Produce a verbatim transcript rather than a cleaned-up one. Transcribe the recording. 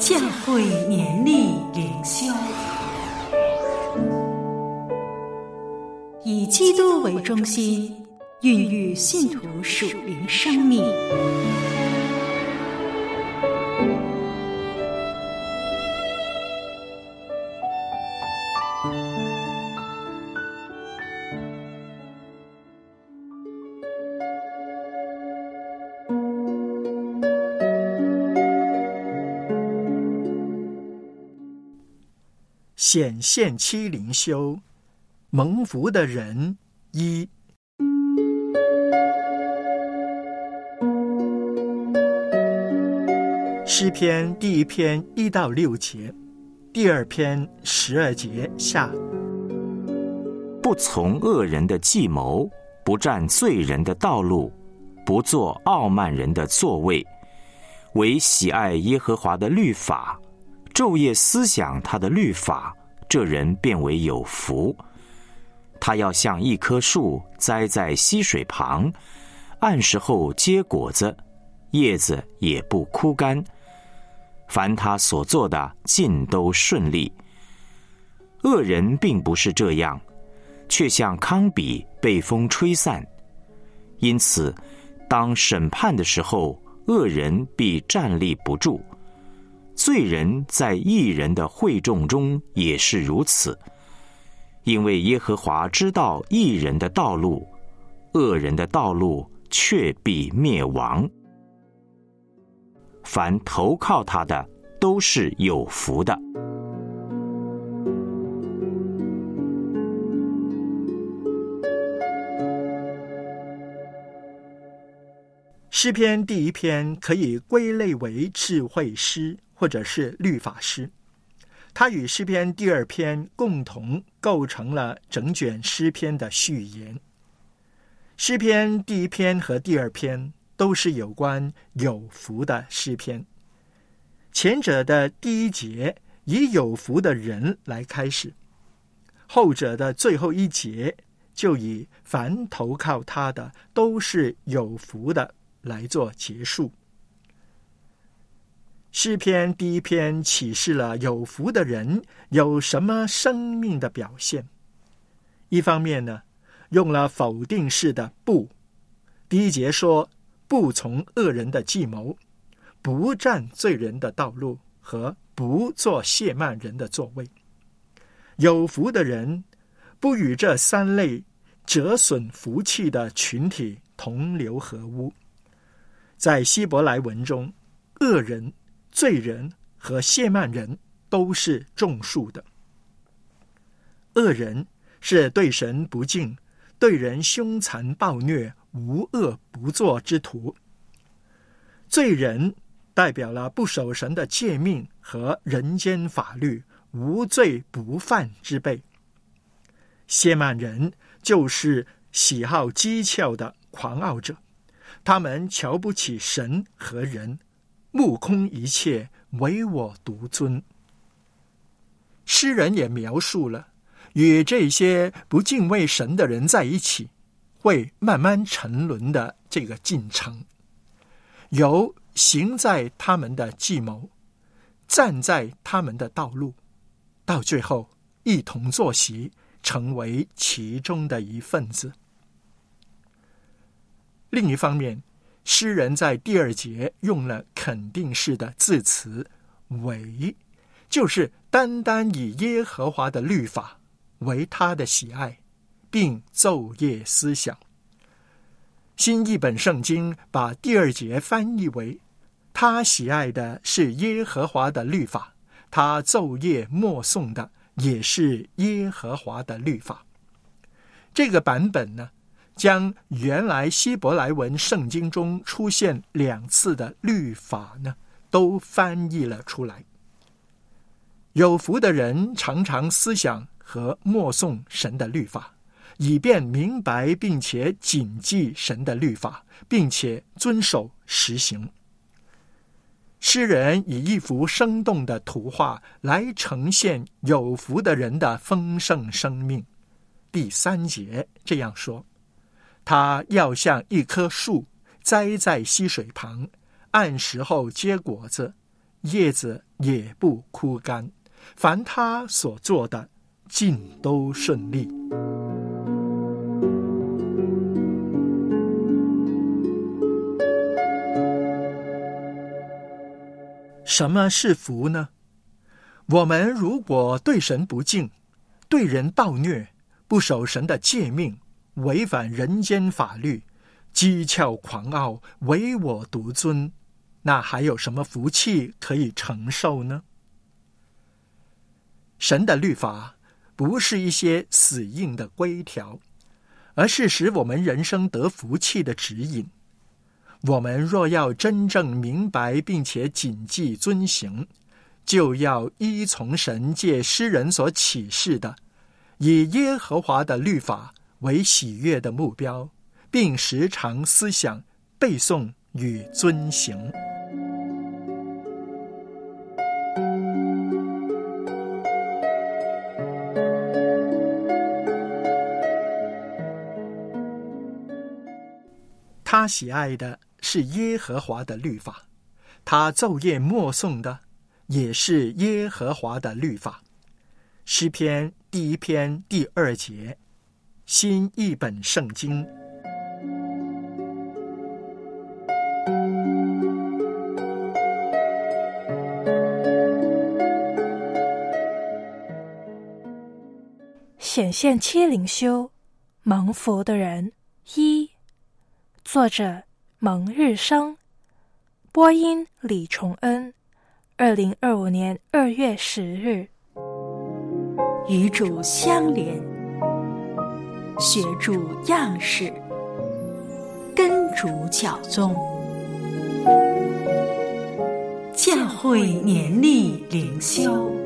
教会年历灵修，以基督为中心，孕育信徒属灵生命。 显现期灵修，蒙福的人一。诗篇第一篇一到六节，第二篇十二节下。 不从恶人的计谋，不占罪人的道路，不做傲慢人的座位，唯喜爱耶和华的律法，昼夜思想他的律法，这人便为有福。他要像一棵树栽在溪水旁，按时候结果子，叶子也不枯干。凡他所做的尽都顺利。恶人并不是这样，却像糠秕被风吹散。因此当审判的时候，恶人必站立不住。罪人在义人的会众中也是如此，因为耶和华知道义人的道路，恶人的道路却必灭亡。凡投靠他的都是有福的。 诗篇第一篇可以归类为智慧诗或者是律法诗，它与诗篇第二篇共同构成了整卷诗篇的序言。诗篇第一篇和第二篇都是有关有福的诗篇，前者的第一节以有福的人来开始，后者的最后一节就以凡投靠他的都是有福的来做结束。诗篇第一篇启示了有福的人有什么生命的表现。一方面呢，用了否定式的不，第一节说不从恶人的计谋，不占罪人的道路，和不做亵慢人的座位。有福的人不与这三类折损福气的群体同流合污。在希伯来文中，恶人、罪人和亵慢人都是众数的。恶人是对神不敬、对人凶残暴虐、无恶不作之徒。罪人代表了不守神的诫命和人间法律、无罪不犯之辈。亵慢人就是喜好讥诮的狂傲者，他们瞧不起神和人，目空一切，唯我独尊。诗人也描述了与这些不敬畏神的人在一起会慢慢沉沦的这个进程，由行在他们的计谋，站在他们的道路，到最后一同坐席，成为其中的一份子。另一方面，诗人在第二节用了肯定式的字词为，就是单单以耶和华的律法为他的喜爱，并昼夜思想。新译本圣经把第二节翻译为，他喜爱的是耶和华的律法，他昼夜默诵的也是耶和华的律法。这个版本呢，将原来希伯来文圣经中出现两次的律法呢，都翻译了出来。有福的人常常思想和默诵神的律法，以便明白并且谨记神的律法，并且遵守实行。诗人以一幅生动的图画来呈现有福的人的丰盛生命。第三节这样说，他要像一棵树栽在溪水旁，按时候结果子， 叶子也不枯干，凡他所做的，尽都顺利。什么是福呢？我们如果对神不敬，对人暴虐，不守神的诫命，违反人间法律，讥诮狂傲，唯我独尊，那还有什么福气可以承受呢？神的律法不是一些死硬的规条，而是使我们人生得福气的指引。我们若要真正明白并且谨记遵行，就要依从神借诗人所启示的，以耶和华的律法为喜悦的目标，并时常思想、背诵与遵行。他喜爱的是耶和华的律法，他昼夜默诵的也是耶和华的律法。诗篇第一篇第二节，新译本圣经。 显现七灵修，蒙福的人一，作者蒙日生，播音李崇恩，二零二五年二月十日。 与主相连，学主样式，跟主教宗，教会年历灵修。